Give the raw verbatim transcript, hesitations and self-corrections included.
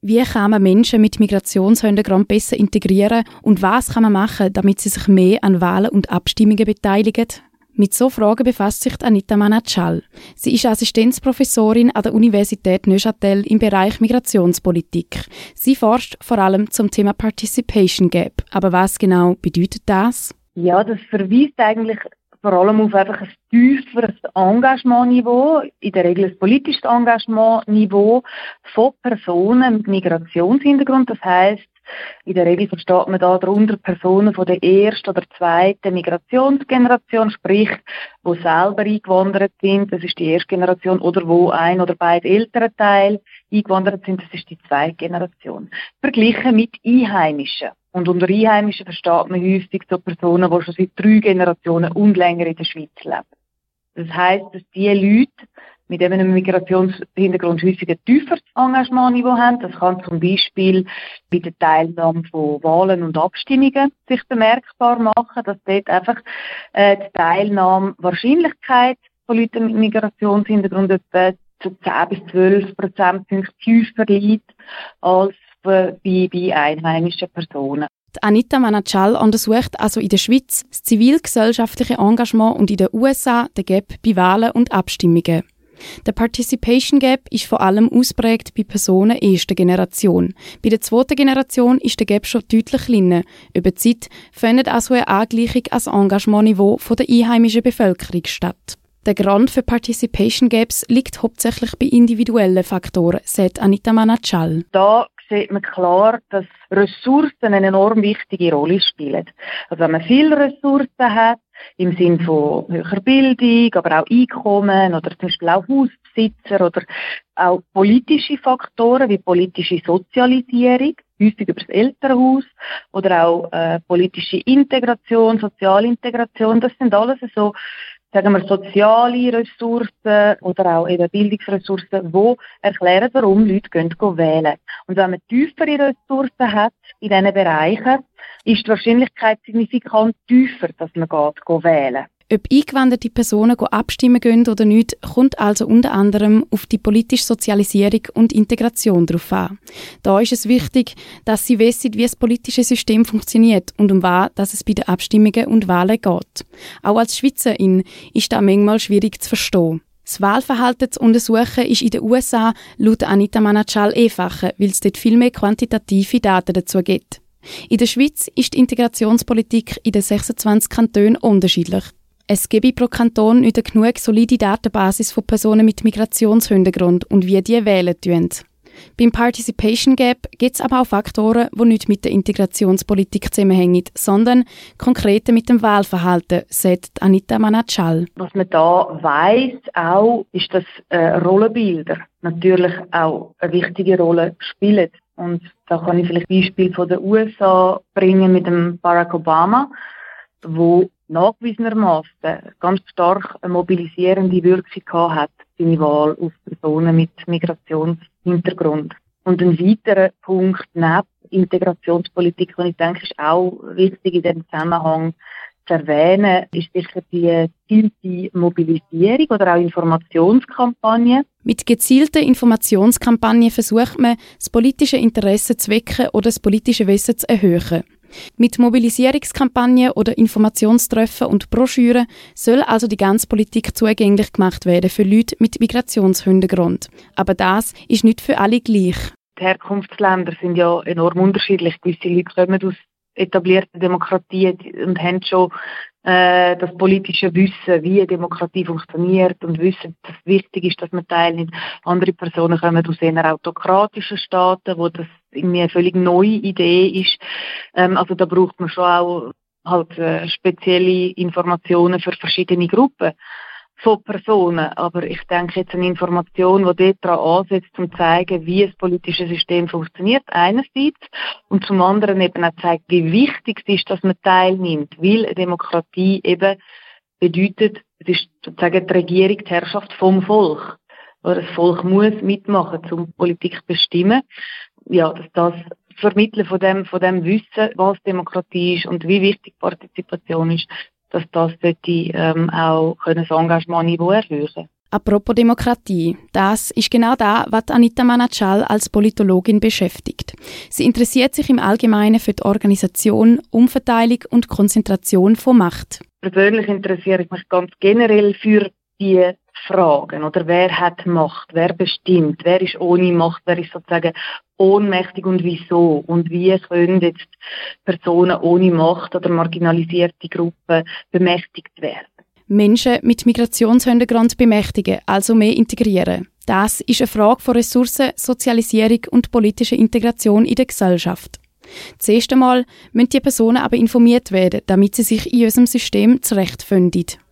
Wie kann man Menschen mit Migrationshintergrund besser integrieren und was kann man machen, damit sie sich mehr an Wahlen und Abstimmungen beteiligen? Mit so Fragen befasst sich Anita Manachal. Sie ist Assistenzprofessorin an der Universität Neuchâtel im Bereich Migrationspolitik. Sie forscht vor allem zum Thema Participation Gap. Aber was genau bedeutet das? Ja, das verweist eigentlich vor allem auf einfach ein tieferes Engagementniveau, in der Regel ein politisches Engagementniveau von Personen mit Migrationshintergrund. Das heisst, in der Regel versteht man da darunter Personen von der ersten oder zweiten Migrationsgeneration, sprich, die selber eingewandert sind, das ist die erste Generation, oder wo ein oder beide ältere Teile eingewandert sind, das ist die zweite Generation. Verglichen mit Einheimischen. Und unter Einheimischen versteht man häufig so Personen, die schon seit drei Generationen und länger in der Schweiz leben. Das heisst, dass die Leute mit eben einem Migrationshintergrund häufig ein tieferes Engagementniveau haben. Das kann zum Beispiel bei der Teilnahme von Wahlen und Abstimmungen sich bemerkbar machen, dass dort einfach äh, die Teilnahmewahrscheinlichkeit von Leuten mit Migrationshintergrund etwa zu zehn bis zwölf Prozentpunkte tiefer liegt als bei, bei einheimischen Personen. Die Anita Manachal untersucht also in der Schweiz das zivilgesellschaftliche Engagement und in den U S A den Gap bei Wahlen und Abstimmungen. Der Participation Gap ist vor allem ausprägt bei Personen erster Generation. Bei der zweiten Generation ist der Gap schon deutlich kleiner. Über die Zeit findet also eine Angleichung als Engagementniveau der einheimischen Bevölkerung statt. Der Grund für Participation Gaps liegt hauptsächlich bei individuellen Faktoren, sagt Anita Manachal. Da sieht man klar, dass Ressourcen eine enorm wichtige Rolle spielen. Also wenn man viele Ressourcen hat, im Sinne von höherer Bildung, aber auch Einkommen oder zum Beispiel auch Hausbesitzer oder auch politische Faktoren wie politische Sozialisierung, häufig über das Elternhaus oder auch äh, politische Integration, Sozialintegration, das sind alles so, sagen wir, soziale Ressourcen oder auch eben Bildungsressourcen, die erklären, warum Leute gehen, gehen wählen. Und wenn man tiefere Ressourcen hat in diesen Bereichen, ist die Wahrscheinlichkeit signifikant tiefer, dass man geht, gehen wählen. Ob eingewanderte Personen abstimmen gehen oder nicht, kommt also unter anderem auf die politische Sozialisierung und Integration drauf an. Da ist es wichtig, dass sie wissen, wie das politische System funktioniert und um was dass es bei den Abstimmungen und Wahlen geht. Auch als Schweizerin ist das manchmal schwierig zu verstehen. Das Wahlverhalten zu untersuchen ist in den U S A laut Anita Manachal einfacher, weil es dort viel mehr quantitative Daten dazu gibt. In der Schweiz ist die Integrationspolitik in den sechsundzwanzig Kantonen unterschiedlich. Es gebe pro Kanton nicht eine genug solide Datenbasis von Personen mit Migrationshintergrund und wie die wählen tun. Beim Participation Gap gibt es aber auch Faktoren, die nicht mit der Integrationspolitik zusammenhängen, sondern konkret mit dem Wahlverhalten, sagt Anita Manachal. Was man da weiss auch, ist, dass äh, Rollenbilder natürlich auch eine wichtige Rolle spielen. Und da kann ich vielleicht Beispiel von den U S A bringen mit dem Barack Obama, wo nachgewiesenermaßen ganz stark eine mobilisierende Wirkung hat, seine Wahl auf Personen mit Migrationshintergrund. Und ein weiterer Punkt neben Integrationspolitik, den ich denke, ist auch wichtig in diesem Zusammenhang zu erwähnen, ist sicher die gezielte Mobilisierung oder auch Informationskampagnen. Mit gezielten Informationskampagnen versucht man, das politische Interesse zu wecken oder das politische Wissen zu erhöhen. Mit Mobilisierungskampagnen oder Informationstreffen und Broschüren soll also die ganze Politik zugänglich gemacht werden für Leute mit Migrationshintergrund. Aber das ist nicht für alle gleich. Die Herkunftsländer sind ja enorm unterschiedlich. Gewisse Leute kommen aus etablierten Demokratien und haben schon äh, das politische Wissen, wie eine Demokratie funktioniert und wissen, dass es wichtig ist, dass man teilnimmt. Andere Personen kommen aus eher autokratischen Staaten, wo das irgendwie eine völlig neue Idee ist. Ähm, also da braucht man schon auch halt äh, spezielle Informationen für verschiedene Gruppen von Personen. Aber ich denke jetzt eine Information, die dort daran ansetzt, um zu zeigen, wie das politische System funktioniert, einerseits, und zum anderen eben auch zeigt, wie wichtig es ist, dass man teilnimmt, weil eine Demokratie eben bedeutet, es ist sozusagen die Regierung, die Herrschaft vom Volk. Oder das Volk muss mitmachen, um Politik zu bestimmen. Ja, dass das Vermitteln von dem, von dem Wissen, was Demokratie ist und wie wichtig Partizipation ist, dass das sollte, ähm, auch können das Engagementniveau erhöhen. Apropos Demokratie, das ist genau das, was Anita Manachal als Politologin beschäftigt. Sie interessiert sich im Allgemeinen für die Organisation, Umverteilung und Konzentration von Macht. Persönlich interessiere ich mich ganz generell für die Fragen, oder wer hat Macht, wer bestimmt, wer ist ohne Macht, wer ist sozusagen ohnmächtig und wieso und wie können jetzt Personen ohne Macht oder marginalisierte Gruppen bemächtigt werden. Menschen mit Migrationshintergrund bemächtigen, also mehr integrieren. Das ist eine Frage von Ressourcen, Sozialisierung und politischer Integration in der Gesellschaft. Zuerst einmal müssen die Personen aber informiert werden, damit sie sich in unserem System zurechtfinden.